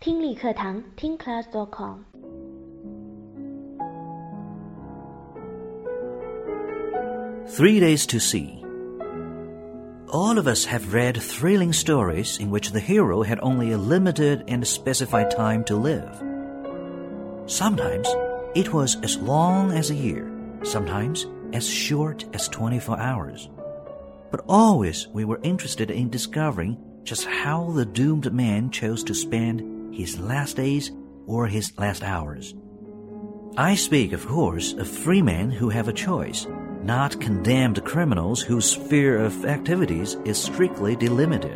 听力课堂听 class.com。 3 Days to See. All of us have read thrilling stories in which the hero had only a limited and specified time to live. Sometimes it was as long as a year, sometimes as short as 24 hours. But always we were interested in discovering just how the doomed man chose to spend his last days or his last hours. I speak, of course, of free men who have a choice, not condemned criminals whose sphere of activities is strictly delimited.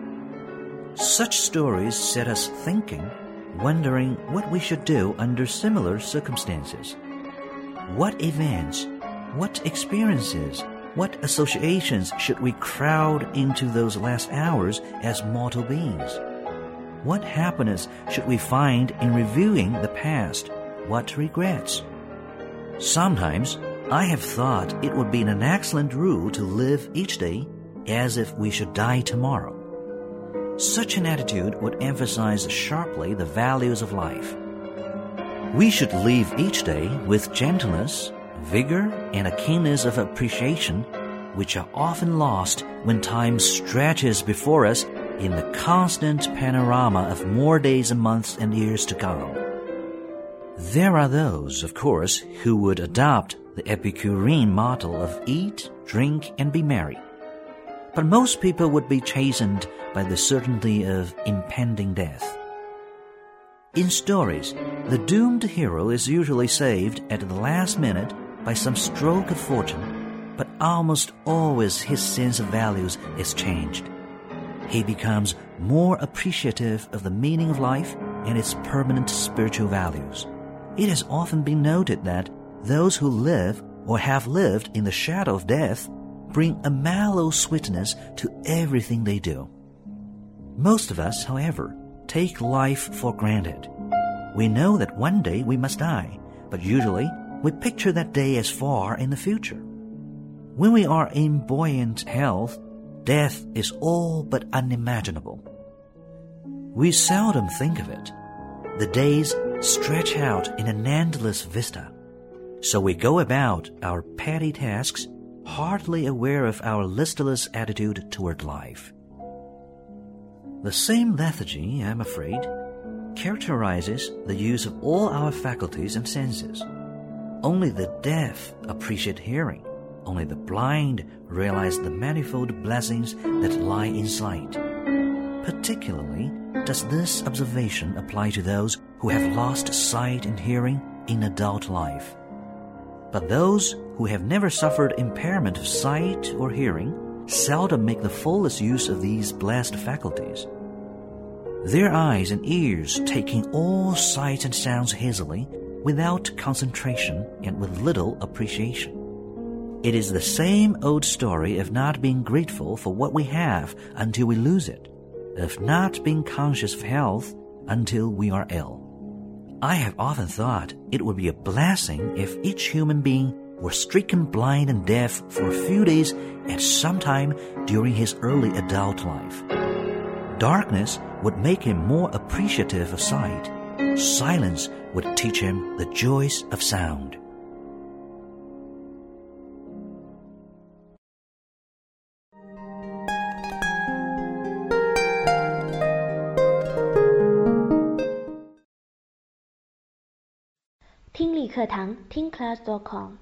Such stories set us thinking, wondering what we should do under similar circumstances. What events, what experiences, what associations should we crowd into those last hours as mortal beings? What happiness should we find in reviewing the past? What regrets? Sometimes I have thought it would be an excellent rule to live each day as if we should die tomorrow. Such an attitude would emphasize sharply the values of life. We should live each day with gentleness, vigor, and a keenness of appreciation which are often lost when time stretches before us in the constant panorama of more days and months and years to come. There are those, of course, who would adopt the Epicurean model of eat, drink, and be merry. But most people would be chastened by the certainty of impending death. In stories, the doomed hero is usually saved at the last minute by some stroke of fortune, but almost always his sense of values is changed. He becomes more appreciative of the meaning of life and its permanent spiritual values. It has often been noted that those who live or have lived in the shadow of death bring a mellow sweetness to everything they do. Most of us, however, take life for granted. We know that one day we must die, but usually we picture that day as far in the future. When we are in buoyant health, death is all but unimaginable. We seldom think of it. The days stretch out in an endless vista. So we go about our petty tasks, hardly aware of our listless attitude toward life. The same lethargy, I'm afraid, characterizes the use of all our faculties and senses. Only the deaf appreciate hearing. Only the blind realize the manifold blessings that lie in sight. Particularly does this observation apply to those who have lost sight and hearing in adult life. But those who have never suffered impairment of sight or hearing seldom make the fullest use of these blessed faculties. Their eyes and ears taking all sights and sounds hazily, without concentration and with little appreciation. It is the same old story of not being grateful for what we have until we lose it, of not being conscious of health until we are ill. I have often thought it would be a blessing if each human being were stricken blind and deaf for a few days at some time during his early adult life. Darkness would make him more appreciative of sight. Silence would teach him the joys of sound. 听力课堂听 class.com